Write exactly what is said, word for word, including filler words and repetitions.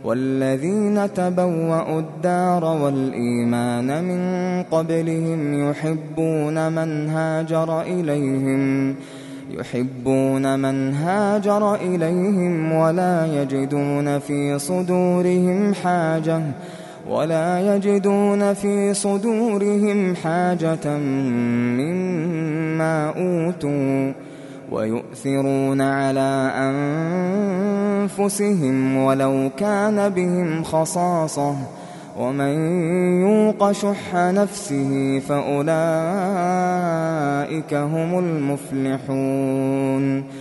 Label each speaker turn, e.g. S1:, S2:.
S1: والذين تبوأوا الدار والإيمان من قبلهم يحبون من هاجر إليهم يحبون من هاجر إليهم ولا يجدون في صدورهم حاجة ولا يجدون في صدورهم حاجة مما أوتوا ويؤثرون على أنفسهم ولو كان بهم خصاصة ومن يوق شح نفسه فأولئك هم المفلحون.